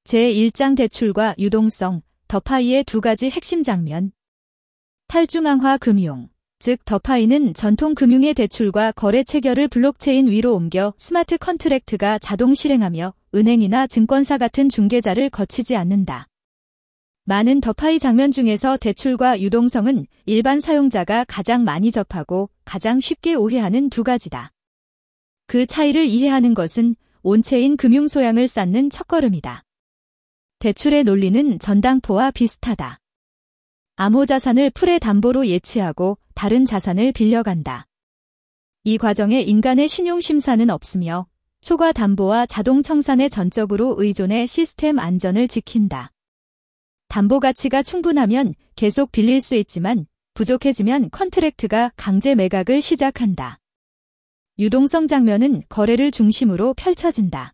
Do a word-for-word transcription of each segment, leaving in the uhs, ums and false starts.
제일 장 대출과 유동성, 더파이의 두 가지 핵심 장면. 탈중앙화 금융, 즉 더파이는 전통 금융의 대출과 거래 체결을 블록체인 위로 옮겨 스마트 컨트랙트가 자동 실행하며 은행이나 증권사 같은 중개자를 거치지 않는다. 많은 더파이 장면 중에서 대출과 유동성은 일반 사용자가 가장 많이 접하고 가장 쉽게 오해하는 두 가지다. 그 차이를 이해하는 것은 온체인 금융 소양을 쌓는 첫걸음이다. 대출의 논리는 전당포와 비슷하다. 암호자산을 풀의 담보로 예치하고 다른 자산을 빌려간다. 이 과정에 인간의 신용심사는 없으며 초과 담보와 자동 청산에 전적으로 의존해 시스템 안전을 지킨다. 담보 가치가 충분하면 계속 빌릴 수 있지만 부족해지면 컨트랙트가 강제 매각을 시작한다. 유동성 장면은 거래를 중심으로 펼쳐진다.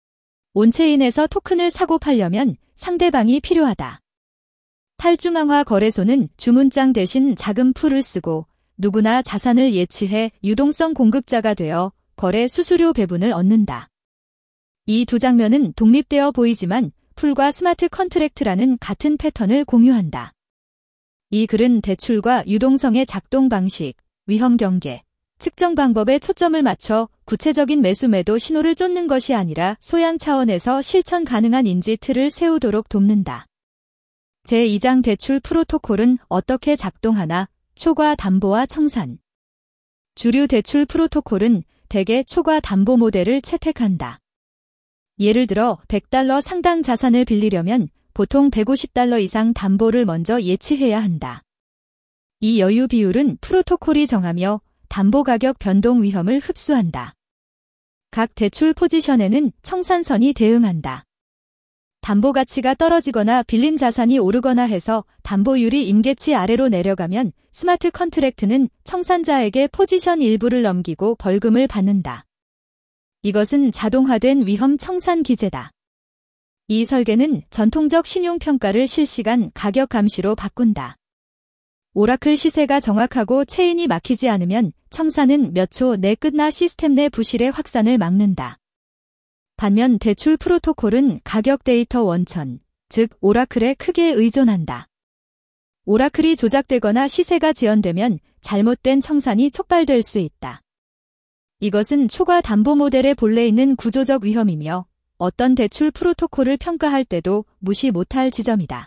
온체인에서 토큰을 사고 팔려면 상대방이 필요하다. 탈중앙화 거래소는 주문장 대신 자금 풀을 쓰고 누구나 자산을 예치해 유동성 공급자가 되어 거래 수수료 배분을 얻는다. 이 두 장면은 독립되어 보이지만 풀과 스마트 컨트랙트라는 같은 패턴을 공유한다. 이 글은 대출과 유동성의 작동 방식, 위험 경계, 측정 방법에 초점을 맞춰 구체적인 매수 매도 신호를 쫓는 것이 아니라 소양 차원에서 실천 가능한 인지 틀을 세우도록 돕는다. 제이 장 대출 프로토콜은 어떻게 작동하나? 초과 담보와 청산. 주류 대출 프로토콜은 대개 초과 담보 모델을 채택한다. 예를 들어 백 달러 상당 자산을 빌리려면 보통 백오십 달러 이상 담보를 먼저 예치해야 한다. 이 여유 비율은 프로토콜이 정하며 담보 가격 변동 위험을 흡수한다. 각 대출 포지션에는 청산선이 대응한다. 담보 가치가 떨어지거나 빌린 자산이 오르거나 해서 담보율이 임계치 아래로 내려가면 스마트 컨트랙트는 청산자에게 포지션 일부를 넘기고 벌금을 받는다. 이것은 자동화된 위험 청산 기제다. 이 설계는 전통적 신용평가를 실시간 가격 감시로 바꾼다. 오라클 시세가 정확하고 체인이 막히지 않으면 청산은 몇 초 내 끝나 시스템 내 부실의 확산을 막는다. 반면 대출 프로토콜은 가격 데이터 원천, 즉 오라클에 크게 의존한다. 오라클이 조작되거나 시세가 지연되면 잘못된 청산이 촉발될 수 있다. 이것은 초과 담보 모델의 본래 있는 구조적 위험이며 어떤 대출 프로토콜을 평가할 때도 무시 못할 지점이다.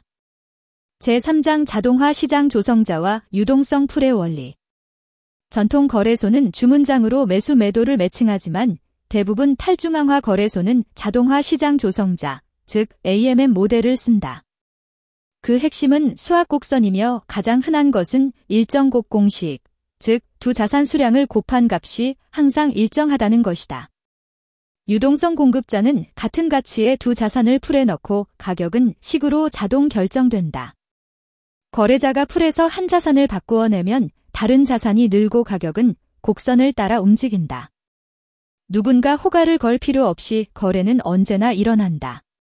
제삼 장 자동화 시장 조성자와 유동성 풀의 원리. 전통 거래소는 주문장으로 매수 매도를 매칭하지만 대부분 탈중앙화 거래소는 자동화 시장 조성자, 즉 에이엠엠 모델을 쓴다. 그 핵심은 수학 곡선이며 가장 흔한 것은 일정 곱 공식, 즉 두 자산 수량을 곱한 값이 항상 일정하다는 것이다. 유동성 공급자는 같은 가치의 두 자산을 풀에 넣고 가격은 식으로 자동 결정된다. 거래자가 풀에서 한 자산을 바꾸어 내면 다른 자산이 늘고 가격은 곡선을 따라 움직인다. 누군가 호가를 걸 필요 없이 거래는 언제나 일어난다.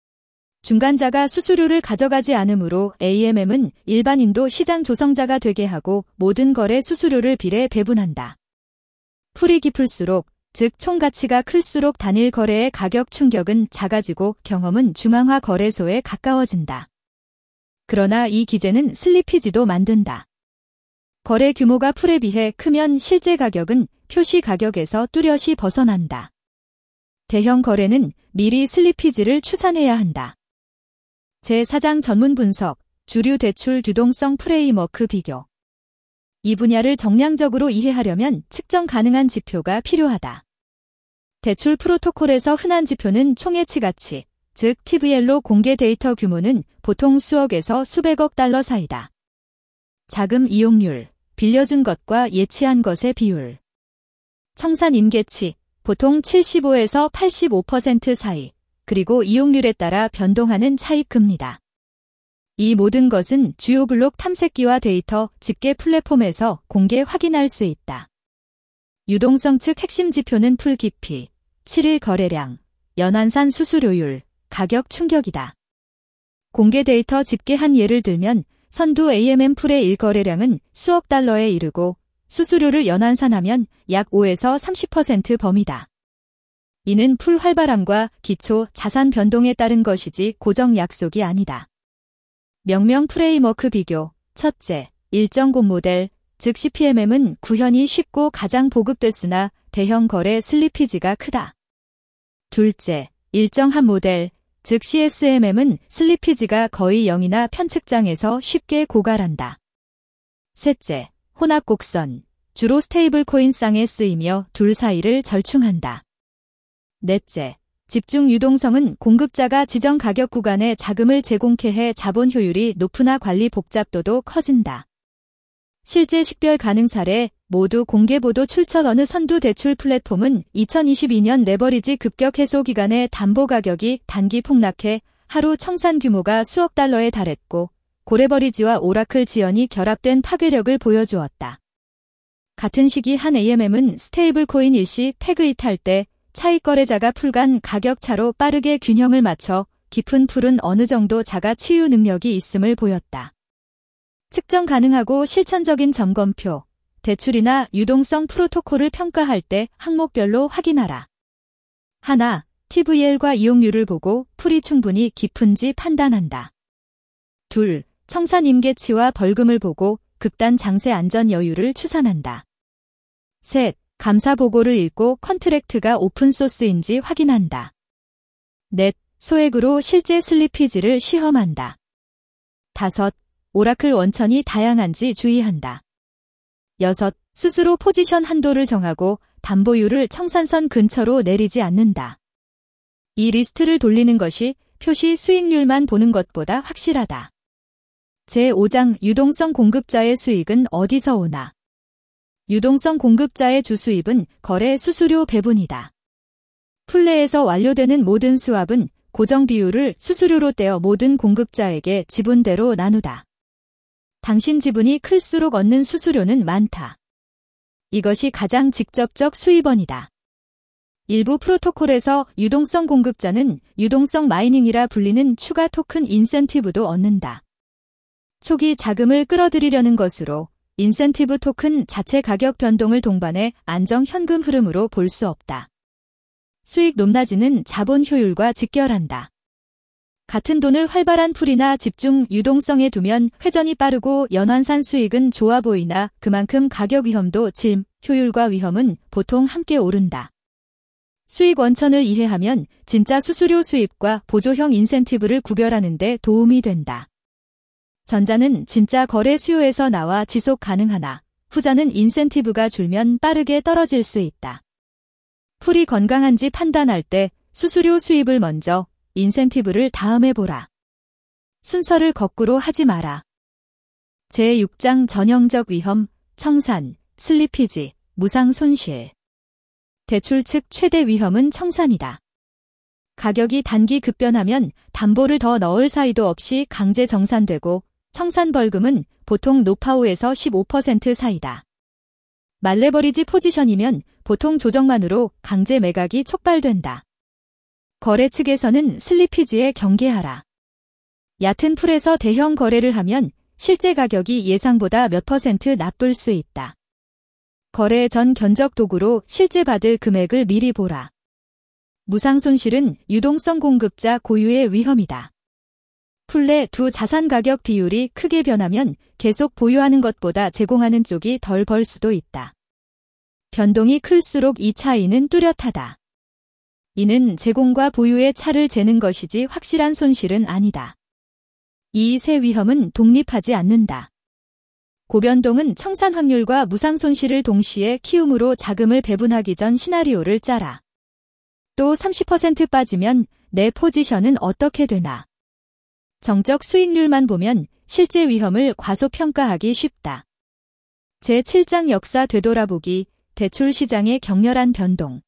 중간자가 수수료를 가져가지 않으므로 에이엠엠은 일반인도 시장 조성자가 되게 하고 모든 거래 수수료를 비례 배분한다. 풀이 깊을수록, 즉 총가치가 클수록 단일 거래의 가격 충격은 작아지고 경험은 중앙화 거래소에 가까워진다. 그러나 이 기제는 슬리피지도 만든다. 거래 규모가 풀에 비해 크면 실제 가격은 표시 가격에서 뚜렷이 벗어난다. 대형 거래는 미리 슬리피지를 추산해야 한다. 제사 장 전문 분석, 주류 대출 유동성 프레임워크 비교. 이 분야를 정량적으로 이해하려면 측정 가능한 지표가 필요하다. 대출 프로토콜에서 흔한 지표는 총예치 가치, 즉 티브이엘로 공개 데이터 규모는 보통 수억에서 수백억 달러 사이다. 자금 이용률, 빌려준 것과 예치한 것의 비율. 청산 임계치, 보통 칠십오에서 팔십오 퍼센트 사이, 그리고 이용률에 따라 변동하는 차입금리다. 이 모든 것은 주요 블록 탐색기와 데이터 집계 플랫폼에서 공개 확인할 수 있다. 유동성 측 핵심 지표는 풀 깊이, 칠 일 거래량, 연환산 수수료율, 가격 충격이다. 공개 데이터 집계 한 예를 들면 선두 에이엠엠 풀의 일 거래량은 수억 달러에 이르고 수수료를 연환산하면 약 오에서 삼십 퍼센트 범위다. 이는 풀 활발함과 기초 자산 변동에 따른 것이지 고정 약속이 아니다. 명명 프레임워크 비교. 첫째, 일정 곱 모델, 즉 씨피엠엠은 구현이 쉽고 가장 보급됐으나 대형 거래 슬리피지가 크다. 둘째, 일정한 모델, 즉 씨에스엠엠은 슬리피지가 거의 영이나 편측장에서 쉽게 고갈한다. 셋째, 혼합 곡선, 주로 스테이블 코인상에 쓰이며 둘 사이를 절충한다. 넷째, 집중 유동성은 공급자가 지정 가격 구간에 자금을 제공케 해 자본 효율이 높으나 관리 복잡도도 커진다. 실제 식별 가능 사례, 모두 공개보도 출처 어느 선두 대출 플랫폼은 이천이십이 년 레버리지 급격 해소 기간에 담보 가격이 단기 폭락해 하루 청산 규모가 수억 달러에 달했고 고레버리지와 오라클 지연이 결합된 파괴력을 보여주었다. 같은 시기 한 에이엠엠은 스테이블 코인 일시 패그 이탈 때 차익 거래자가 풀 간 가격 차로 빠르게 균형을 맞춰 깊은 풀은 어느 정도 자가 치유 능력이 있음을 보였다. 측정 가능하고 실천적인 점검표, 대출이나 유동성 프로토콜을 평가할 때 항목별로 확인하라. 하나, 티브이엘과 이용률을 보고 풀이 충분히 깊은지 판단한다. 둘, 청산 임계치와 벌금을 보고 극단 장세 안전 여유를 추산한다. 셋, 감사 보고를 읽고 컨트랙트가 오픈소스인지 확인한다. 넷, 소액으로 실제 슬리피지를 시험한다. 다섯, 오라클 원천이 다양한지 주의한다. 여섯, 스스로 포지션 한도를 정하고 담보율을 청산선 근처로 내리지 않는다. 이 리스트를 돌리는 것이 표시 수익률만 보는 것보다 확실하다. 제오 장 유동성 공급자의 수익은 어디서 오나? 유동성 공급자의 주수입은 거래 수수료 배분이다. 풀내에서 완료되는 모든 스왑은 고정 비율을 수수료로 떼어 모든 공급자에게 지분대로 나누다. 당신 지분이 클수록 얻는 수수료는 많다. 이것이 가장 직접적 수입원이다. 일부 프로토콜에서 유동성 공급자는 유동성 마이닝이라 불리는 추가 토큰 인센티브도 얻는다. 초기 자금을 끌어들이려는 것으로 인센티브 토큰 자체 가격 변동을 동반해 안정 현금 흐름으로 볼 수 없다. 수익 높낮이는 자본 효율과 직결한다. 같은 돈을 활발한 풀이나 집중 유동성에 두면 회전이 빠르고 연환산 수익은 좋아 보이나 그만큼 가격 위험도 질, 효율과 위험은 보통 함께 오른다. 수익 원천을 이해하면 진짜 수수료 수입과 보조형 인센티브를 구별하는 데 도움이 된다. 전자는 진짜 거래 수요에서 나와 지속 가능하나 후자는 인센티브가 줄면 빠르게 떨어질 수 있다. 풀이 건강한지 판단할 때 수수료 수입을 먼저, 인센티브를 다음에 보라. 순서를 거꾸로 하지 마라. 제육 장 전형적 위험, 청산, 슬리피지, 무상 손실. 대출 측 최대 위험은 청산이다. 가격이 단기 급변하면 담보를 더 넣을 사이도 없이 강제 정산되고 청산 벌금은 보통 노파오에서 십오 퍼센트 사이다. 말레버리지 포지션이면 보통 조정만으로 강제 매각이 촉발된다. 거래 측에서는 슬리피지에 경계하라. 얕은 풀에서 대형 거래를 하면 실제 가격이 예상보다 몇 퍼센트 나쁠 수 있다. 거래 전 견적 도구로 실제 받을 금액을 미리 보라. 무상 손실은 유동성 공급자 고유의 위험이다. 풀 내 두 자산 가격 비율이 크게 변하면 계속 보유하는 것보다 제공하는 쪽이 덜 벌 수도 있다. 변동이 클수록 이 차이는 뚜렷하다. 이는 제공과 보유의 차를 재는 것이지 확실한 손실은 아니다. 이 세 위험은 독립하지 않는다. 고변동은 청산 확률과 무상 손실을 동시에 키움으로 자금을 배분하기 전 시나리오를 짜라. 또 삼십 퍼센트 빠지면 내 포지션은 어떻게 되나? 정적 수익률만 보면 실제 위험을 과소평가하기 쉽다. 제칠 장 역사 되돌아보기, 대출 시장의 격렬한 변동.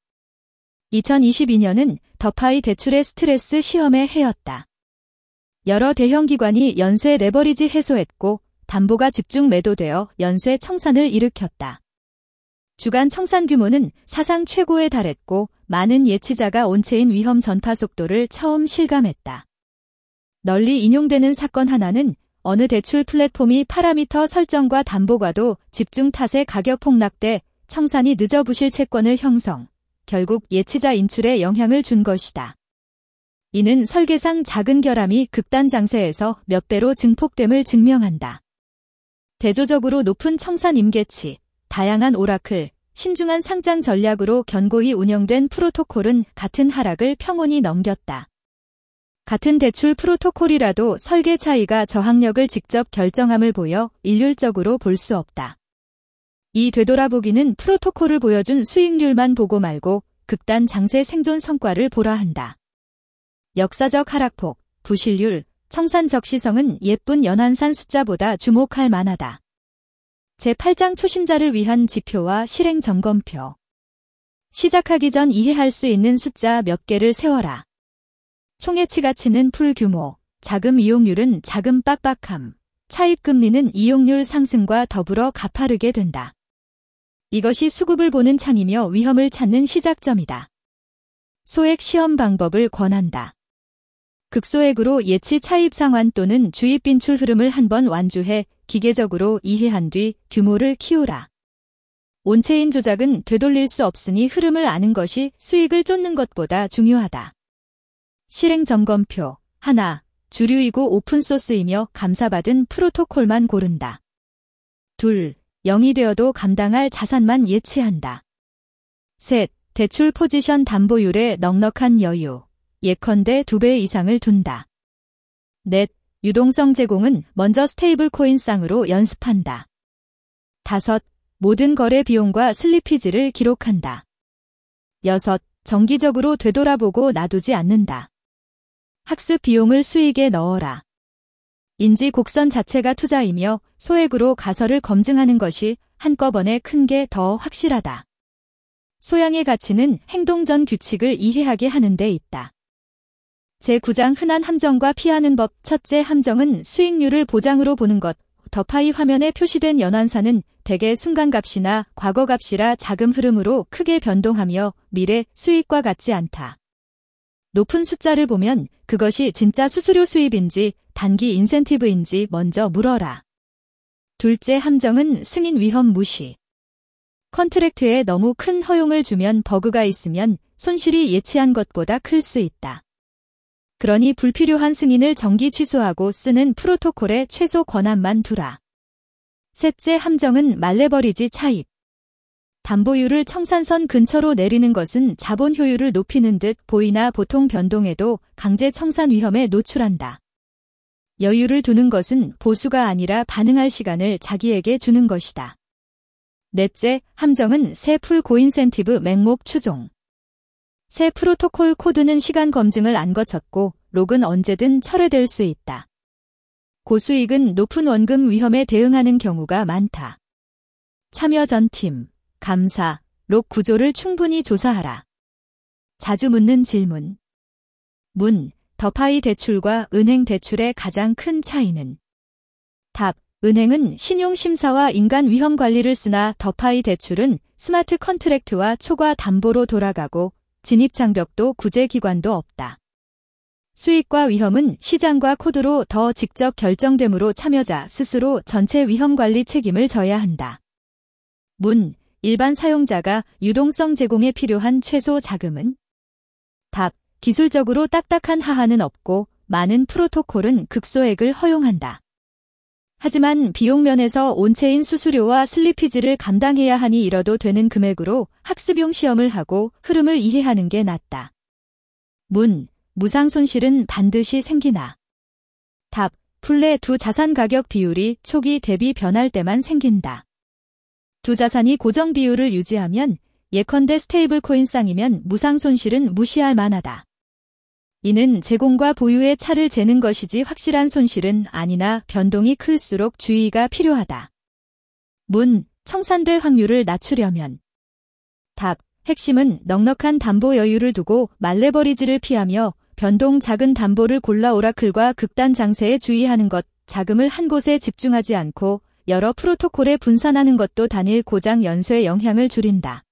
이천이십이 년은 더파이 대출의 스트레스 시험의 해였다. 여러 대형 기관이 연쇄 레버리지 해소했고 담보가 집중 매도되어 연쇄 청산을 일으켰다. 주간 청산 규모는 사상 최고에 달했고 많은 예치자가 온체인 위험 전파 속도를 처음 실감했다. 널리 인용되는 사건 하나는 어느 대출 플랫폼이 파라미터 설정과 담보과도 집중 탓에 가격 폭락 때 청산이 늦어 부실 채권을 형성, 결국 예치자 인출에 영향을 준 것이다. 이는 설계상 작은 결함이 극단 장세에서 몇 배로 증폭됨을 증명한다. 대조적으로 높은 청산 임계치, 다양한 오라클, 신중한 상장 전략으로 견고히 운영된 프로토콜은 같은 하락을 평온히 넘겼다. 같은 대출 프로토콜이라도 설계 차이가 저항력을 직접 결정함을 보여 일률적으로 볼 수 없다. 이 되돌아보기는 프로토콜을 보여준 수익률만 보고 말고 극단 장세 생존 성과를 보라 한다. 역사적 하락폭, 부실률, 청산 적시성은 예쁜 연한산 숫자보다 주목할 만하다. 제팔 장 초심자를 위한 지표와 실행 점검표. 시작하기 전 이해할 수 있는 숫자 몇 개를 세워라. 총예치 가치는 풀 규모, 자금 이용률은 자금 빡빡함, 차입금리는 이용률 상승과 더불어 가파르게 된다. 이것이 수급을 보는 창이며 위험을 찾는 시작점이다. 소액 시험 방법을 권한다. 극소액으로 예치 차입 상환 또는 주입 빈출 흐름을 한번 완주해 기계적으로 이해한 뒤 규모를 키우라. 온체인 조작은 되돌릴 수 없으니 흐름을 아는 것이 수익을 쫓는 것보다 중요하다. 실행 점검표. 하나. 주류이고 오픈소스이며 감사받은 프로토콜만 고른다. 둘. 영이 되어도 감당할 자산만 예치한다. 셋. 대출 포지션 담보율에 넉넉한 여유. 예컨대 두 배 이상을 둔다. 넷. 유동성 제공은 먼저 스테이블 코인 쌍으로 연습한다. 다섯. 모든 거래 비용과 슬리피지를 기록한다. 여섯. 정기적으로 되돌아보고 놔두지 않는다. 학습 비용을 수익에 넣어라. 인지 곡선 자체가 투자이며 소액으로 가설을 검증하는 것이 한꺼번에 큰 게 더 확실하다. 소양의 가치는 행동 전 규칙을 이해하게 하는 데 있다. 제구 장 흔한 함정과 피하는 법. 첫째 함정은 수익률을 보장으로 보는 것. 더파이 화면에 표시된 연환사는 대개 순간값이나 과거값이라 자금 흐름으로 크게 변동하며 미래 수익과 같지 않다. 높은 숫자를 보면 그것이 진짜 수수료 수입인지 단기 인센티브인지 먼저 물어라. 둘째 함정은 승인 위험 무시. 컨트랙트에 너무 큰 허용을 주면 버그가 있으면 손실이 예치한 것보다 클 수 있다. 그러니 불필요한 승인을 정기 취소하고 쓰는 프로토콜에 최소 권한만 두라. 셋째 함정은 말레버리지 차입. 담보율을 청산선 근처로 내리는 것은 자본 효율을 높이는 듯 보이나 보통 변동에도 강제 청산 위험에 노출한다. 여유를 두는 것은 보수가 아니라 반응할 시간을 자기에게 주는 것이다. 넷째, 함정은 새 풀 고인센티브 맹목 추종. 새 프로토콜 코드는 시간 검증을 안 거쳤고 록은 언제든 철회될 수 있다. 고수익은 높은 원금 위험에 대응하는 경우가 많다. 참여 전 팀, 감사, 록 구조를 충분히 조사하라. 자주 묻는 질문. 문, 더파이 대출과 은행 대출의 가장 큰 차이는? 답, 은행은 신용심사와 인간 위험 관리를 쓰나 더파이 대출은 스마트 컨트랙트와 초과 담보로 돌아가고 진입장벽도 구제기관도 없다. 수익과 위험은 시장과 코드로 더 직접 결정되므로 참여자 스스로 전체 위험관리 책임을 져야 한다. 문, 일반 사용자가 유동성 제공에 필요한 최소 자금은? 답, 기술적으로 딱딱한 하한은 없고 많은 프로토콜은 극소액을 허용한다. 하지만 비용 면에서 온체인 수수료와 슬리피지를 감당해야 하니 잃어도 되는 금액으로 학습용 시험을 하고 흐름을 이해하는 게 낫다. 문, 무상 손실은 반드시 생기나? 답, 플레 두 자산 가격 비율이 초기 대비 변할 때만 생긴다. 두 자산이 고정 비율을 유지하면 예컨대 스테이블 코인 쌍이면 무상 손실은 무시할 만하다. 이는 제공과 보유의 차를 재는 것이지 확실한 손실은 아니나 변동이 클수록 주의가 필요하다. 문, 청산될 확률을 낮추려면? 답, 핵심은 넉넉한 담보 여유를 두고 말레버리지를 피하며 변동 작은 담보를 골라 오라클과 극단 장세에 주의하는 것, 자금을 한 곳에 집중하지 않고 여러 프로토콜에 분산하는 것도 단일 고장 연소에 영향을 줄인다.